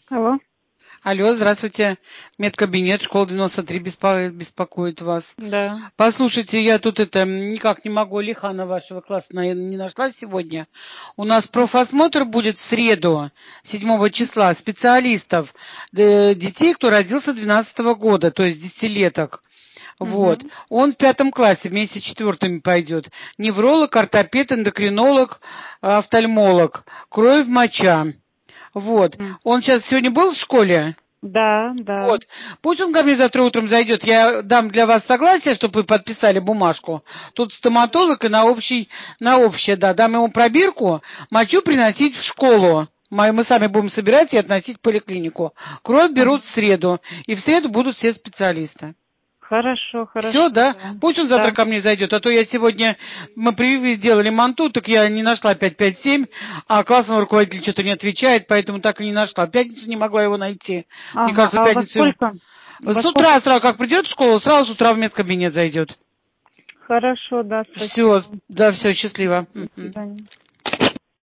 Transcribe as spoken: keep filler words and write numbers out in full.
Алло. Алло, здравствуйте. Медкабинет, школа девяносто три беспо- беспокоит вас. Да. Послушайте, я тут это никак не могу Лихана вашего класса на- не нашла сегодня. У нас профосмотр будет в среду, седьмого числа, специалистов, э, детей, кто родился двенадцатого года, то есть десятилеток. Вот. Угу. Он в пятом классе вместе с четвертыми пойдет. Невролог, ортопед, эндокринолог, офтальмолог, кровь, моча. Вот. Он сейчас сегодня был в школе? Да, да. Вот. Пусть он ко мне завтра утром зайдет. Я дам для вас согласие, чтобы вы подписали бумажку. Тут стоматолог и на общий, на общее, да. Дам ему пробирку, мочу приносить в школу. Мы мы сами будем собирать и относить в поликлинику. Кровь берут в среду. И в среду будут все специалисты. Хорошо, хорошо. Все, да? Да. Пусть он завтра Да. ко мне зайдет, а то я сегодня, мы привели, делали манту, так я не нашла пять пять семь, а классный руководитель что-то не отвечает, поэтому так и не нашла. В пятницу не могла его найти. Мне Ага, кажется, в а во пятницу... сколько? Во С сколько? утра, сразу как придет в школу, сразу с утра в медкабинет зайдет. Хорошо, да, спасибо. Все, да, все, счастливо. До свидания.